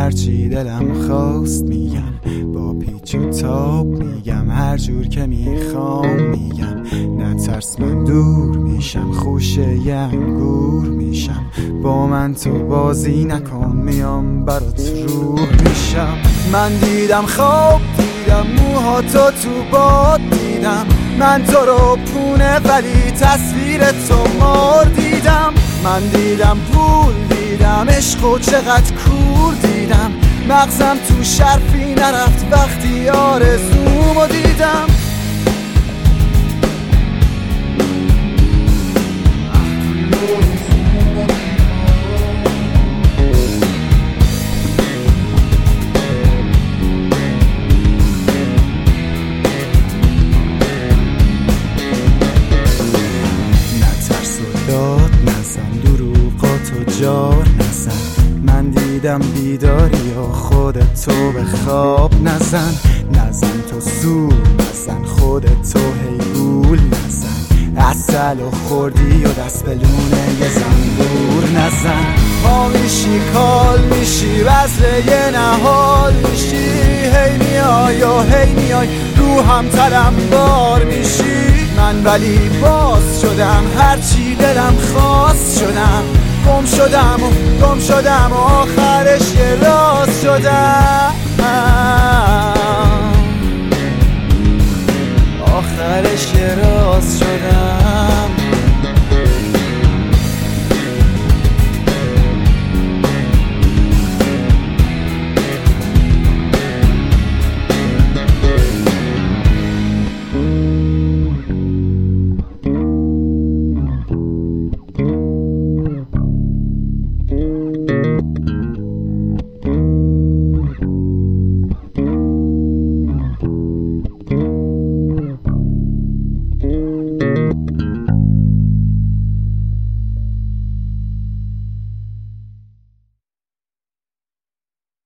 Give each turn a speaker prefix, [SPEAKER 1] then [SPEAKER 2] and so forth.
[SPEAKER 1] هرچی دلم خواست میگم، با پیچ و تاب میگم، هر جور که میخوام میگم. نترس من دور میشم، خوشه ی انگور میشم. با من تو بازی نکن، میام برات روح میشم. من دیدم خواب دیدم، موهاتو تو باد دیدم. من تو رو پونه ولی تصویر تو مار دیدم. من دیدم پول دیدم، عشق و چقدر کور دیدم. مغزم تو شرفی نرفت وقتی آرزومو دیدم. داد نزن، دروغاتو جار نزن. من دیدم بیداری و خودتو به خواب نزن. نزن تو زور نزن، خودتو هی گول نزن. عسل و خوردی و دست به لونه یه زنبور نزن. پا میشی کال میشی، وزله یه نهال میشی. هی میای و هی میای، روحم تلمبار میشی. من ولی باز شدم، هرچی دلم خواست شدم. گم شدم و آخرش یه راز شدم. آخرش یه راز شدم.